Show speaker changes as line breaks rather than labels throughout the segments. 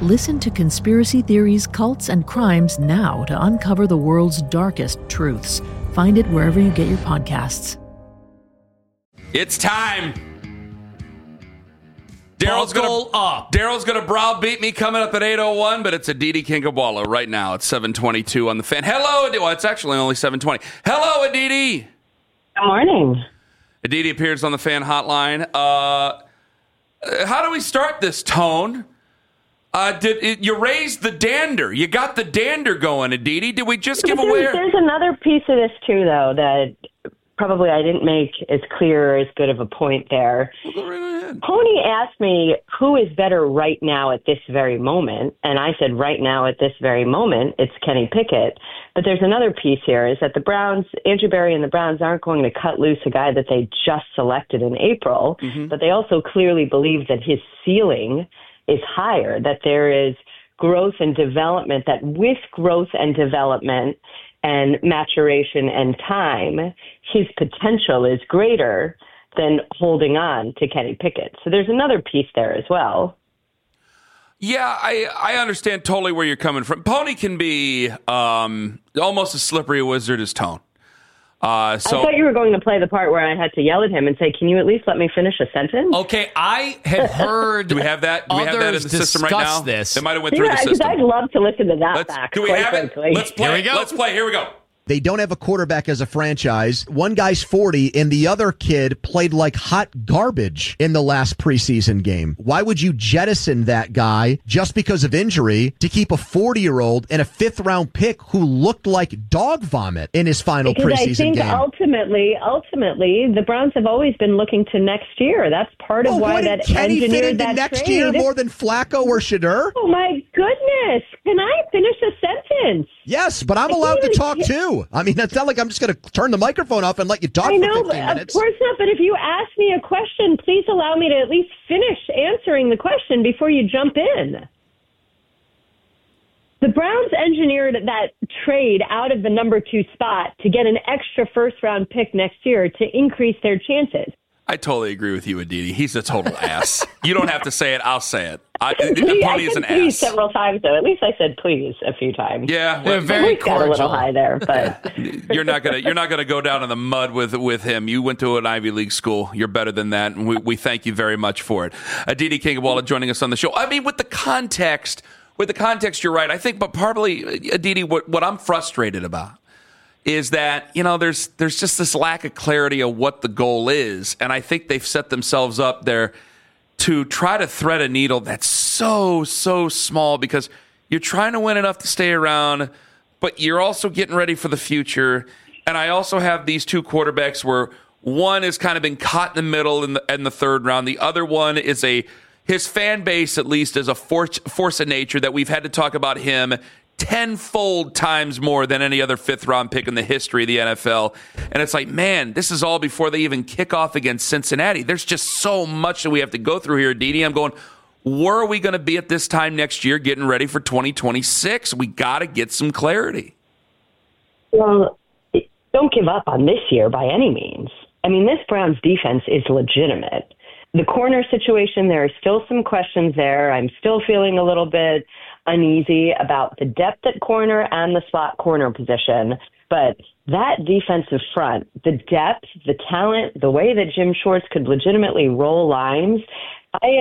Listen to conspiracy theories, cults, and crimes now to uncover the world's darkest truths. Find it wherever you get your podcasts.
It's time. Daryl's gonna browbeat me coming up at 8:01, but it's Aditi Kinkhabwala right now. It's 7:22 on the Fan. Hello, Aditi. Well, it's actually only 7:20. Hello, Aditi.
Good morning.
Aditi appears on the Fan hotline. How do we start this, Tone? You raised the dander. You got the dander going, Aditi. Did we just give away?
There's another piece of this, too, though, that probably I didn't make as clear or as good of a point there.
Well, go right ahead.
Pony asked me who is better right now at this very moment, and I said right now at this very moment, it's Kenny Pickett. But there's another piece here, is that the Browns, Andrew Berry and the Browns aren't going to cut loose a guy that they just selected in April, but they also clearly believe that his ceiling is higher, that there is growth and development, that with growth and development and maturation and time, his potential is greater than holding on to Kenny Pickett. So there's another piece there as well.
Yeah, I understand totally where you're coming from. Pony can be almost as slippery a wizard as Tone. I
thought you were going to play the part where I had to yell at him and say, can you at least let me finish a sentence?
Okay, I had heard.
Do we have that? Do we have that in the system right now?
This.
They might have went through the system.
I'd love to listen to that back.
Do we have it? Let's play.
Here we go.
Let's play. Here we go.
They don't have a quarterback as a franchise. One guy's 40, and the other kid played like hot garbage in the last preseason game. Why would you jettison that guy just because of injury to keep a 40-year-old and a fifth-round pick who looked like dog vomit in his final preseason game?
I think ultimately, the Browns have always been looking to next year. That's part of why that
Kenny fit
engineered
into
that
next
trade.
year more than Flacco or Shadur?
Oh, my goodness. Can I finish a sentence?
Yes, but I'm allowed to talk too. I mean, it's not like I'm just going to turn the microphone off and let you talk for 15 minutes.
Of course not, but if you ask me a question, please allow me to at least finish answering the question before you jump in. The Browns engineered that trade out of the number 2 spot to get an extra first-round pick next year to increase their chances.
I totally agree with you, Aditi. He's a total ass. You don't have to say it. I'll say it.
I
Pony is an
please
ass.
several times, though. At least I said please a few times.
Yeah,
they're very
got a little high there, but
you're not gonna go down in the mud with him. You went to an Ivy League school. You're better than that, and we thank you very much for it. Aditi Kinkhabwala joining us on the show. I mean, with the context, you're right. I think, but partly, Aditi, what I'm frustrated about is that, there's just this lack of clarity of what the goal is. And I think they've set themselves up there to try to thread a needle that's so small, because you're trying to win enough to stay around, but you're also getting ready for the future. And I also have these two quarterbacks where one has kind of been caught in the middle in the third round. The other one is his fan base, at least, is a force of nature that we've had to talk about him tenfold times more than any other fifth-round pick in the history of the NFL. And it's like, man, this is all before they even kick off against Cincinnati. There's just so much that we have to go through here, Aditi. I'm going, where are we going to be at this time next year getting ready for 2026? We got to get some clarity.
Well, don't give up on this year by any means. I mean, this Browns defense is legitimate. The corner situation, there are still some questions there. I'm still feeling a little bit uneasy about the depth at corner and the slot corner position. But that defensive front, the depth, the talent, the way that Jim Schwartz could legitimately roll lines, I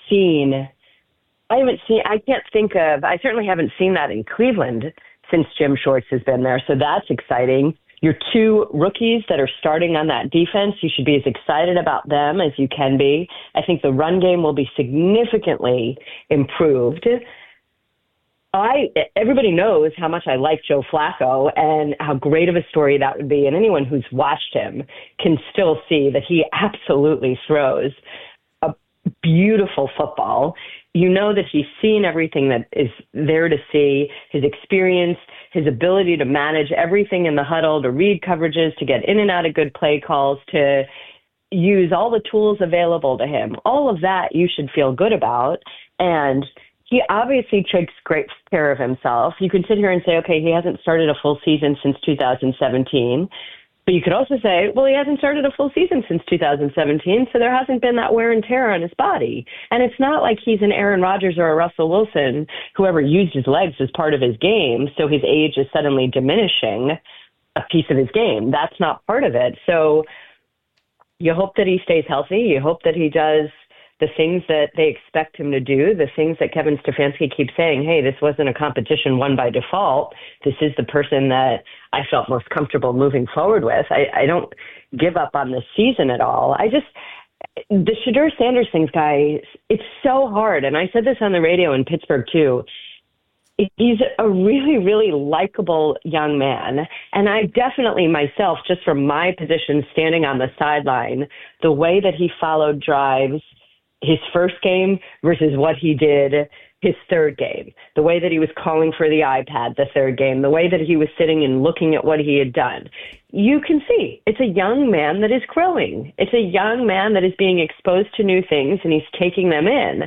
certainly haven't seen that in Cleveland since Jim Schwartz has been there. So that's exciting. Your two rookies that are starting on that defense, you should be as excited about them as you can be. I think the run game will be significantly improved. Everybody knows how much I like Joe Flacco and how great of a story that would be. And anyone who's watched him can still see that he absolutely throws a beautiful football. You know that he's seen everything that is there to see, his experience, his ability to manage everything in the huddle, to read coverages, to get in and out of good play calls, to use all the tools available to him. All of that you should feel good about. And he obviously takes great care of himself. You can sit here and say, okay, he hasn't started a full season since 2017. But you could also say, well, he hasn't started a full season since 2017, so there hasn't been that wear and tear on his body. And it's not like he's an Aaron Rodgers or a Russell Wilson, whoever used his legs as part of his game, so his age is suddenly diminishing a piece of his game. That's not part of it. So you hope that he stays healthy. You hope that he does the things that they expect him to do, the things that Kevin Stefanski keeps saying, hey, this wasn't a competition won by default. This is the person that I felt most comfortable moving forward with. I don't give up on this season at all. The Shedeur Sanders things, guys, it's so hard. And I said this on the radio in Pittsburgh, too. He's a really, really likable young man. And I definitely myself, just from my position standing on the sideline, the way that he followed drives his first game versus what he did his third game, the way that he was calling for the iPad the third game, the way that he was sitting and looking at what he had done. You can see it's a young man that is growing. It's a young man that is being exposed to new things, and he's taking them in.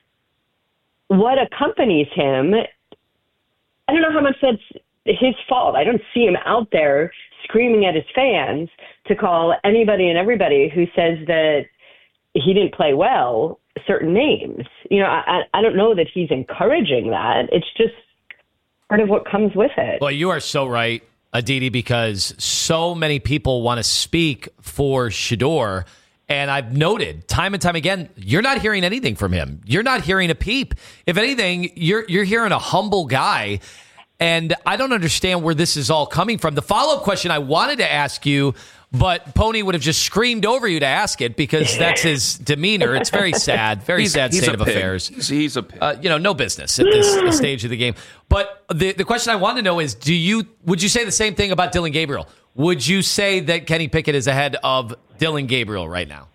What accompanies him, I don't know how much that's his fault. I don't see him out there screaming at his fans to call anybody and everybody who says that he didn't play well certain names. You know, I don't know that he's encouraging that. It's just part of what comes with it.
Well, you are so right, Aditi, because so many people want to speak for Shedeur. And I've noted time and time again, you're not hearing anything from him. You're not hearing a peep. If anything, you're hearing a humble guy. And I don't understand where this is all coming from. The follow-up question I wanted to ask you, but Pony would have just screamed over you to ask it because that's his demeanor. It's very sad, sad state of affairs.
He's a pig.
No business at this stage of the game. But the question I want to know is, would you say the same thing about Dillon Gabriel? Would you say that Kenny Pickett is ahead of Dillon Gabriel right now?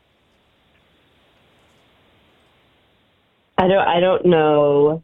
I don't know.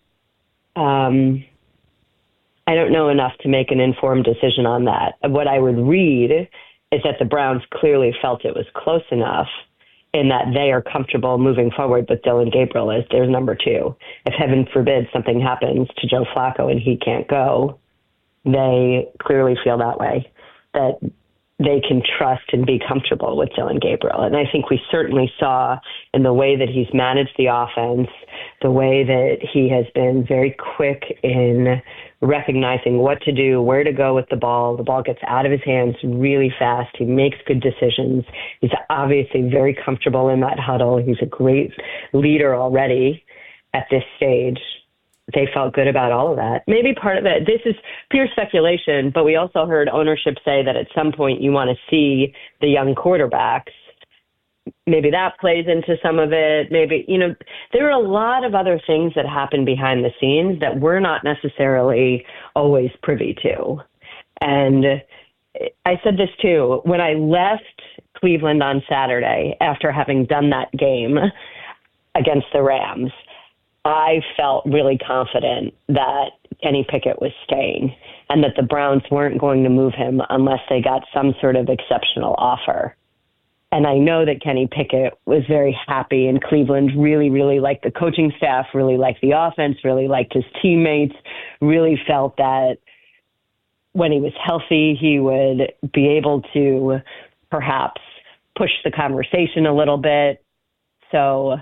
I don't know enough to make an informed decision on that. What I would read is that the Browns clearly felt it was close enough in that they are comfortable moving forward with Dillon Gabriel as their number two. If heaven forbid something happens to Joe Flacco and he can't go, they clearly feel that way, that they can trust and be comfortable with Dillon Gabriel. And I think we certainly saw in the way that he's managed the offense, the way that he has been very quick in recognizing what to do, where to go with the ball. The ball gets out of his hands really fast. He makes good decisions. He's obviously very comfortable in that huddle. He's a great leader already at this stage. They felt good about all of that. Maybe part of it, this is pure speculation, but we also heard ownership say that at some point you want to see the young quarterbacks. Maybe that plays into some of it. Maybe, there are a lot of other things that happen behind the scenes that we're not necessarily always privy to. And I said this too, when I left Cleveland on Saturday after having done that game against the Rams, I felt really confident that Kenny Pickett was staying and that the Browns weren't going to move him unless they got some sort of exceptional offer. And I know that Kenny Pickett was very happy, and Cleveland really, really liked the coaching staff, really liked the offense, really liked his teammates, really felt that when he was healthy, he would be able to perhaps push the conversation a little bit. So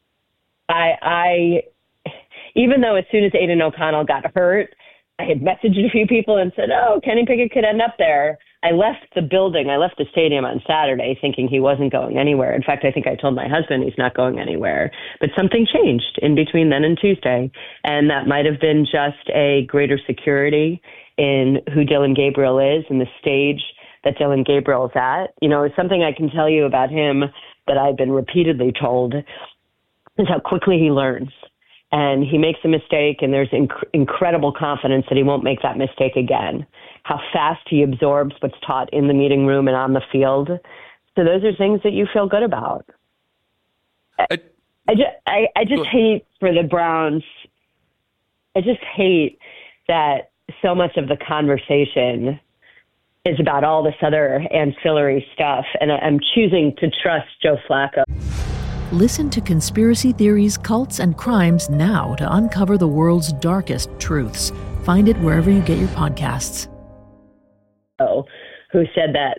I even though as soon as Aiden O'Connell got hurt, I had messaged a few people and said, Kenny Pickett could end up there. I left the building, I left the stadium on Saturday thinking he wasn't going anywhere. In fact, I think I told my husband he's not going anywhere. But something changed in between then and Tuesday, and that might have been just a greater security in who Dillon Gabriel is and the stage that Dillon Gabriel's at. Something I can tell you about him that I've been repeatedly told is how quickly he learns. And he makes a mistake, and there's incredible confidence that he won't make that mistake again. How fast he absorbs what's taught in the meeting room and on the field. So those are things that you feel good about. I just hate for the Browns. I just hate that so much of the conversation is about all this other ancillary stuff, and I'm choosing to trust Joe Flacco.
Listen to Conspiracy Theories, Cults, and Crimes now to uncover the world's darkest truths. Find it wherever you get your podcasts.
Who said that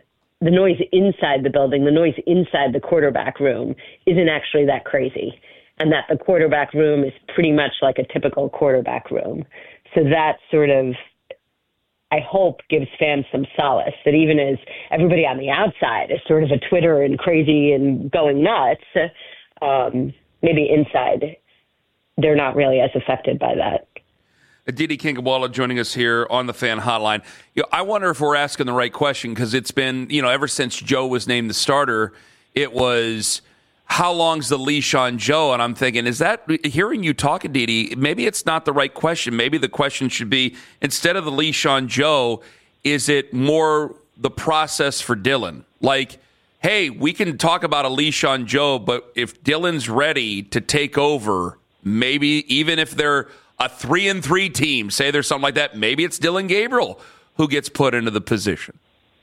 the noise inside the building, the noise inside the quarterback room isn't actually that crazy, and that the quarterback room is pretty much like a typical quarterback room. So that sort of, I hope, gives fans some solace that even as everybody on the outside is sort of a Twitter and crazy and going nuts, maybe inside they're not really as affected by that.
Aditi Kinkhabwala joining us here on the Fan Hotline. I wonder if we're asking the right question, because it's been, ever since Joe was named the starter, it was, how long's the leash on Joe? And I'm thinking, is that, hearing you talk, Aditi, maybe it's not the right question. Maybe the question should be, instead of the leash on Joe, is it more the process for Dylan? Like, hey, we can talk about a leash on Joe, but if Dylan's ready to take over, maybe even if they're a 3-3 team, say there's something like that, maybe it's Dylan Gabriel who gets put into the position.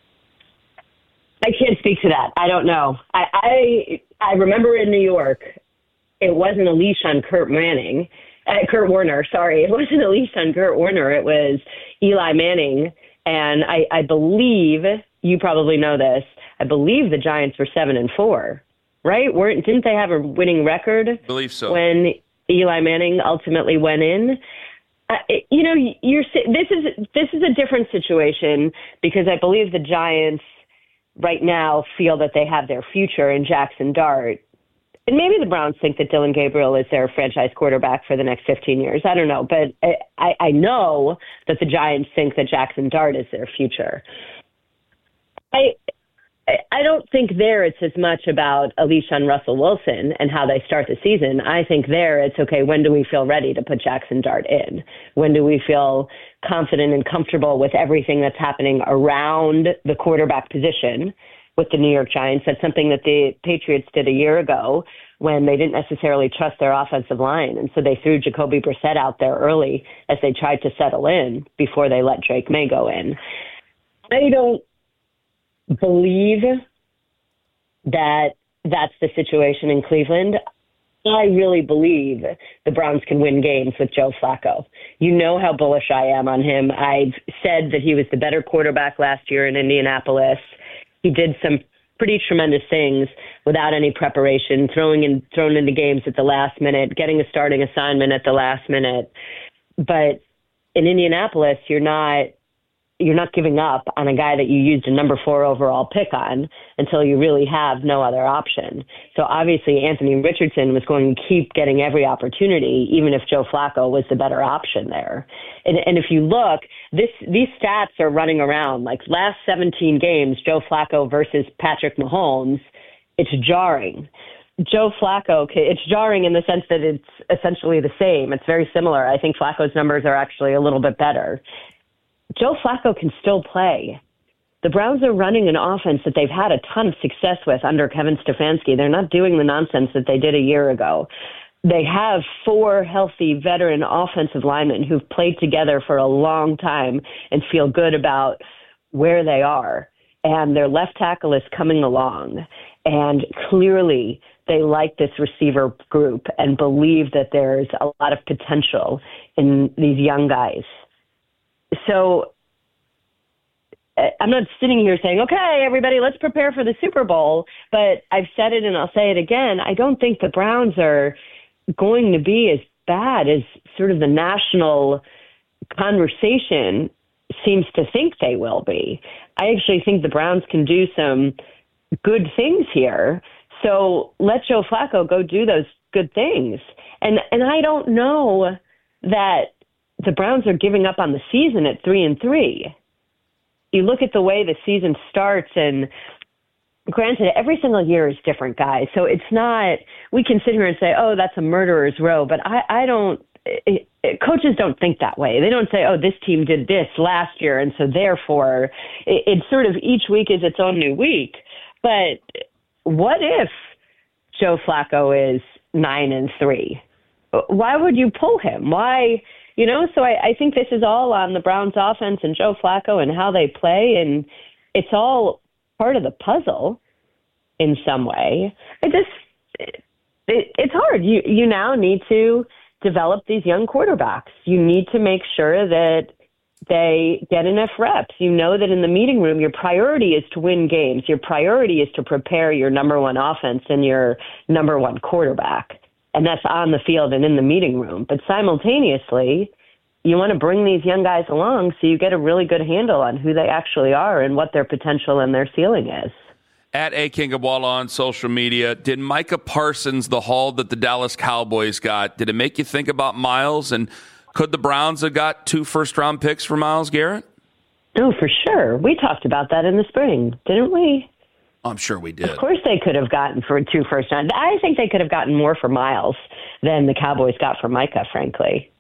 I can't speak to that. I don't know. I remember in New York, it wasn't a leash on Kurt Warner. Sorry, it wasn't a leash on Kurt Warner. It was Eli Manning, and I believe, you probably know this, I believe the Giants were 7-4, right? Didn't they have a winning record?
I believe so.
When Eli Manning ultimately went in. This is a different situation, because I believe the Giants right now feel that they have their future in Jackson Dart. And maybe the Browns think that Dylan Gabriel is their franchise quarterback for the next 15 years. I don't know. But I know that the Giants think that Jackson Dart is their future. I don't think there it's as much about a leash on Russell Wilson and how they start the season. I think there it's, okay, when do we feel ready to put Jackson Dart in? When do we feel confident and comfortable with everything that's happening around the quarterback position with the New York Giants? That's something that the Patriots did a year ago when they didn't necessarily trust their offensive line. And so they threw Jacoby Brissett out there early as they tried to settle in before they let Drake May go in. I don't believe that that's the situation in Cleveland. I really believe the Browns can win games with Joe Flacco. You know how bullish I am on him. I've said that he was the better quarterback last year in Indianapolis. He did some pretty tremendous things without any preparation, thrown into games at the last minute, getting a starting assignment at the last minute. But in Indianapolis, you're not giving up on a guy that you used a number 4 overall pick on until you really have no other option. So obviously Anthony Richardson was going to keep getting every opportunity, even if Joe Flacco was the better option there. And if you look, these stats are running around, like last 17 games, Joe Flacco versus Patrick Mahomes. It's jarring. Joe Flacco, it's jarring in the sense that it's essentially the same. It's very similar. I think Flacco's numbers are actually a little bit better. Joe Flacco can still play. The Browns are running an offense that they've had a ton of success with under Kevin Stefanski. They're not doing the nonsense that they did a year ago. They have 4 healthy veteran offensive linemen who've played together for a long time and feel good about where they are. And their left tackle is coming along. And clearly they like this receiver group and believe that there's a lot of potential in these young guys. So I'm not sitting here saying, okay, everybody, let's prepare for the Super Bowl. But I've said it and I'll say it again. I don't think the Browns are going to be as bad as sort of the national conversation seems to think they will be. I actually think the Browns can do some good things here. So let Joe Flacco go do those good things. And I don't know that the Browns are giving up on the season at 3-3. You look at the way the season starts, and granted, every single year is different, guys. So it's not, we can sit here and say, oh, that's a murderer's row, but I don't, coaches don't think that way. They don't say, oh, this team did this last year, and so therefore it's sort of each week is its own new week. But what if Joe Flacco is 9-3? Why would you pull him? Why? So I think this is all on the Browns offense and Joe Flacco and how they play, and it's all part of the puzzle in some way. It's hard. You now need to develop these young quarterbacks. You need to make sure that they get enough reps. You know that in the meeting room, your priority is to win games. Your priority is to prepare your number one offense and your number one quarterback. And that's on the field and in the meeting room. But simultaneously, you want to bring these young guys along so you get a really good handle on who they actually are and what their potential and their ceiling is.
At A. Kingabwala on social media, did Micah Parsons, the haul that the Dallas Cowboys got, did it make you think about Myles? And could the Browns have got 2 first-round picks for Myles Garrett?
Oh, for sure. We talked about that in the spring, didn't we?
I'm sure we did.
Of course they could have gotten for 2 first round. I think they could have gotten more for Myles than the Cowboys got for Micah, frankly.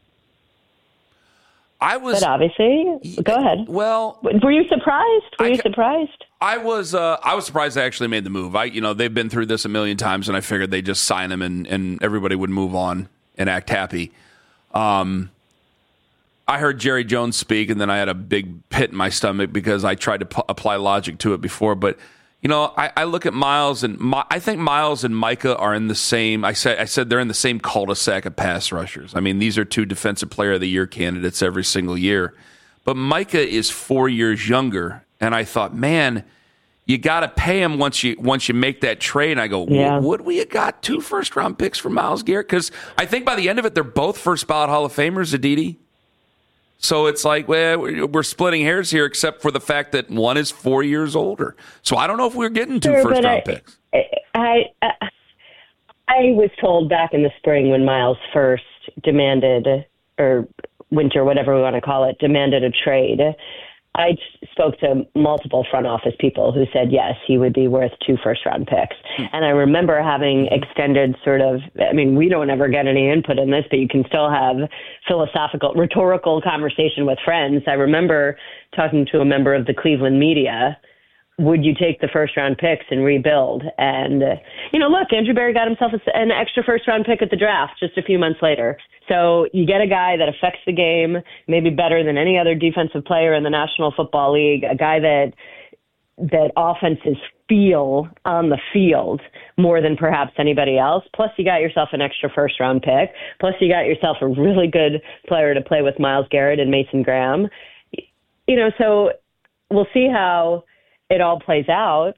But obviously, go ahead.
Well,
were you surprised? Were you surprised?
I was surprised they actually made the move. They've been through this a million times, and I figured they'd just sign him and everybody would move on and act happy. I heard Jerry Jones speak, and then I had a big pit in my stomach because I tried to apply logic to it before. But I look at Myles, and I think Myles and Micah are in the same. I said they're in the same cul-de-sac of pass rushers. I mean, these are 2 Defensive Player of the Year candidates every single year. But Micah is 4 years younger, and I thought, man, you got to pay him once you make that trade. And I go, would we have got 2 first-round picks for Myles Garrett? Because I think by the end of it, they're both first-ballot Hall of Famers, Aditi. So it's like, well, we're splitting hairs here, except for the fact that one is 4 years older. So I don't know if we're getting 2 first-round picks.
I was told back in the spring when Myles first demanded, or winter, whatever we want to call it, demanded a trade. I spoke to multiple front office people who said, yes, he would be worth 2 first-round picks. And I remember having extended we don't ever get any input in this, but you can still have philosophical, rhetorical conversation with friends. I remember talking to a member of the Cleveland media, would you take the first-round picks and rebuild? And, look, Andrew Berry got himself an extra first-round pick at the draft just a few months later. So you get a guy that affects the game maybe better than any other defensive player in the National Football League, a guy that offenses feel on the field more than perhaps anybody else. Plus, you got yourself an extra first-round pick. Plus, you got yourself a really good player to play with Myles Garrett and Mason Graham. So we'll see how it all plays out.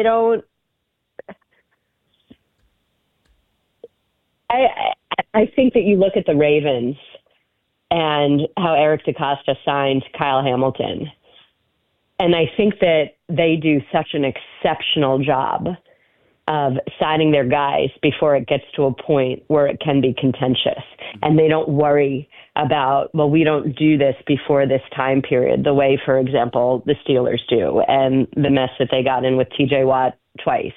I think that you look at the Ravens and how Eric DeCosta signed Kyle Hamilton, and I think that they do such an exceptional job of signing their guys before it gets to a point where it can be contentious. And they don't worry about, well, we don't do this before this time period, the way, for example, the Steelers do, and the mess that they got in with TJ Watt twice.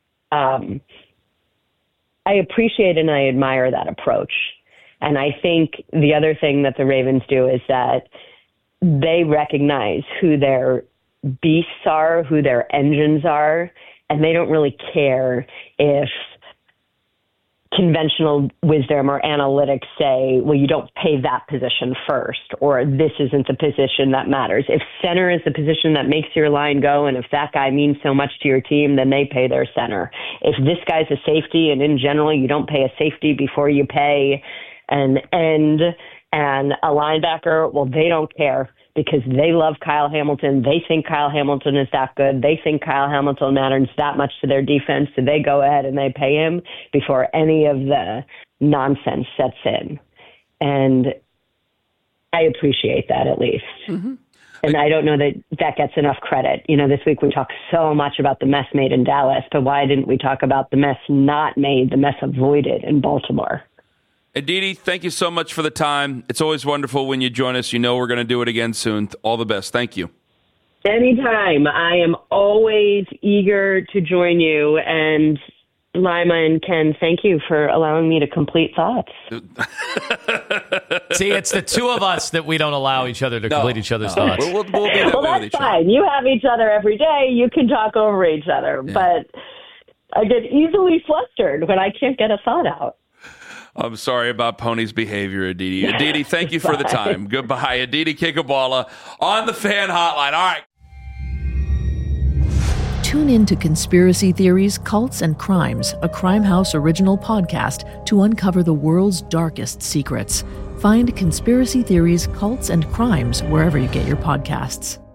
I appreciate and I admire that approach. And I think the other thing that the Ravens do is that they recognize who their beasts are, who their engines are, and they don't really care if conventional wisdom or analytics say, well, you don't pay that position first, or this isn't the position that matters. If center is the position that makes your line go, and if that guy means so much to your team, then they pay their center. If this guy's a safety, and in general, you don't pay a safety before you pay an end and a linebacker, well, they don't care because they love Kyle Hamilton. They think Kyle Hamilton is that good. They think Kyle Hamilton matters that much to their defense. So they go ahead and they pay him before any of the nonsense sets in. And I appreciate that, at least. Mm-hmm. And I don't know that gets enough credit. This week we talked so much about the mess made in Dallas, but why didn't we talk about the mess not made, the mess avoided in Baltimore?
Aditi, thank you so much for the time. It's always wonderful when you join us. We're going to do it again soon. All the best. Thank you.
Anytime. I am always eager to join you. And Lima and Ken, thank you for allowing me to complete thoughts.
See, it's the two of us that we don't allow each other to complete each other's thoughts.
We'll be that way with
that's
each
fine.
other.
You have each other every day. You can talk over each other. Yeah. But I get easily flustered when I can't get a thought out.
I'm sorry about Pony's behavior, Aditi. Aditi, thank you for the time. Goodbye. Aditi Kingabwala on the Fan Hotline. All right.
Tune in to Conspiracy Theories, Cults, and Crimes, a Crime House original podcast to uncover the world's darkest secrets. Find Conspiracy Theories, Cults, and Crimes wherever you get your podcasts.